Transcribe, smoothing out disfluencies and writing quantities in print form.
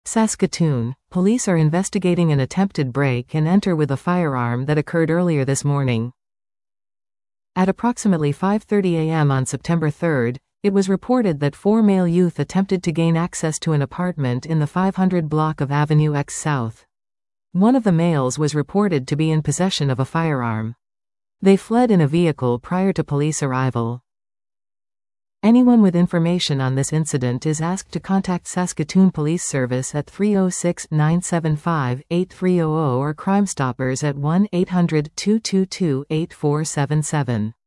Saskatoon, police are investigating an attempted break and enter with a firearm that occurred earlier this morning. At approximately 5:30 a.m. on September 3, it was reported that 4 male youth attempted to gain access to an apartment in the 500 block of Avenue X South. One of the males was reported to be in possession of a firearm. They fled in a vehicle prior to police arrival. Anyone with information on this incident is asked to contact Saskatoon Police Service at 306-975-8300 or Crime Stoppers at 1-800-222-8477.